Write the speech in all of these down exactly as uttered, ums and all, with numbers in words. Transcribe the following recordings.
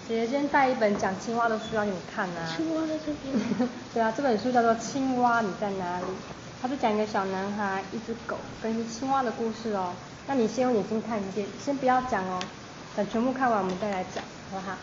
姐姐今天带一本讲青蛙的书要给你看啊。 青蛙在这边。 对啊，这本书叫做《青蛙你在哪里》，它是讲一个小男孩、一只狗跟一只青蛙的故事哦。那你先用眼睛看一遍，先不要讲哦，等全部看完我们再来讲，好不好？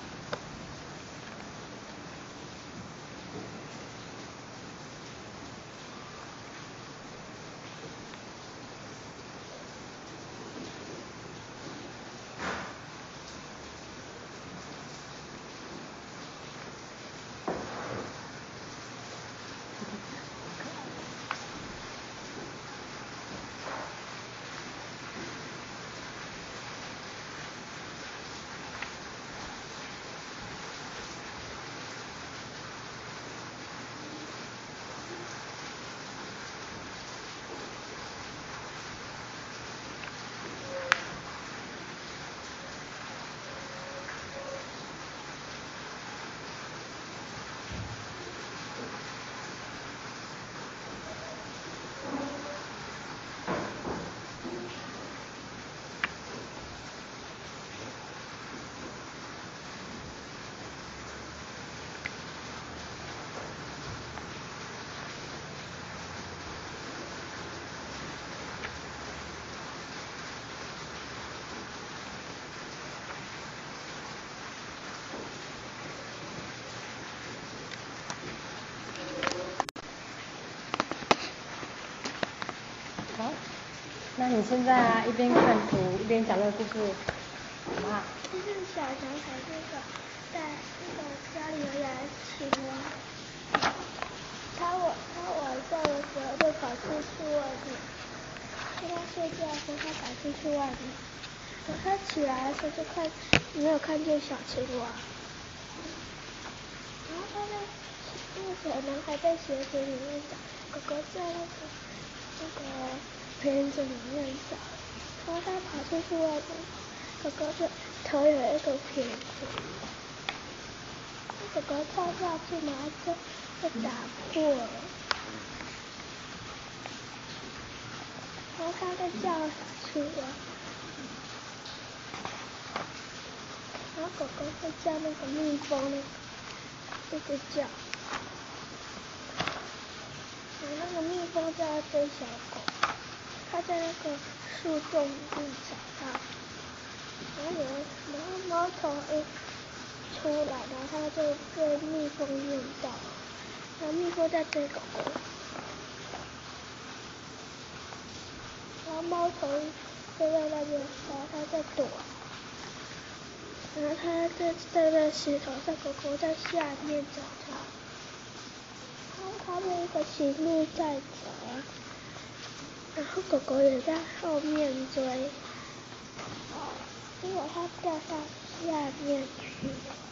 好，那你现在啊一边看图一边讲这个故事，好不好？ 这是小男孩那个在那个家里有养青蛙，他晚他晚上的时候就跑出去外面，在他睡觉的时候他跑出去外面，等他起来的时候就看没有看见小青蛙，然后他在那个小男孩在鞋子里面找，狗狗在那个那个盆子里面找，然后他跑出去外面，狗狗就头有一个瓶子，狗狗跳下去，然后就被打破了，然后他在叫小青蛙，然后狗狗在叫那个蜜蜂那个一直叫，然后那个蜜蜂在追小狗，它在那个树洞里面找到，然后有然后猫头鹰出来，然后它就被蜜蜂晕到，然后蜜蜂在追狗狗，然后猫头鹰飞到那边，然后它在躲，然后它在在那石头上，狗狗在下面找它，然后它们一个情侣在走，然后狗狗也在后面追，结果它掉到下面去，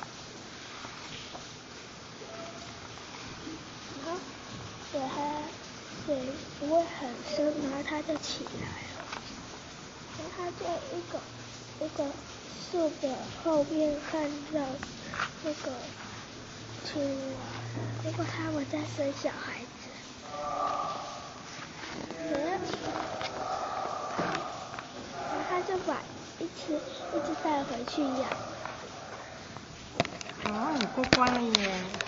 然后水还水不会很深，然后它就起来了，然后它在一个一个树的后面看到那个青蛙，结果他们在生小孩子，然后他就把一只一只带回去养。 哦，你过关了耶！